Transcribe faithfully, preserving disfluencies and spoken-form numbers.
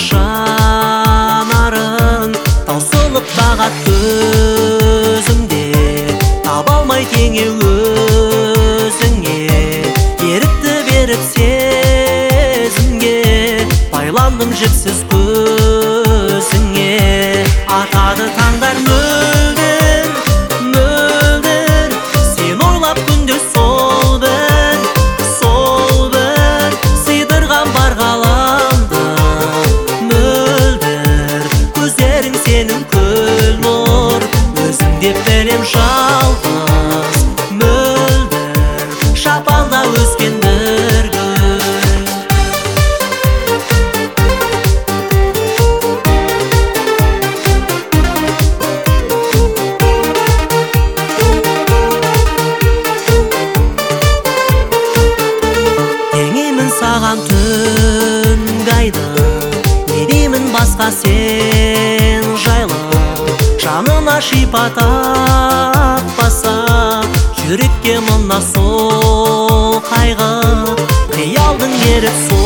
жанарын, таусылып бағат көзіңде, таба алмай теңе өзіңе. Ерікті беріп сезімге, байландым жіпсіз көзіңе. Атады таңдар мөлдір, мөлдір, сен ойлап күнде сол бір, сол бір, сыйдырған бар ғаламды. Мөлдір, көздерің сенің көл нұр, өзің деп білем жалғыз. Мөлдір, шапанда өскен бір гүл. Саған түнгі айды, не деймін басқа сен жайлы. Жанына шипа таппаса, жүрекке мына сол қайғы. Қиялдың еріп сол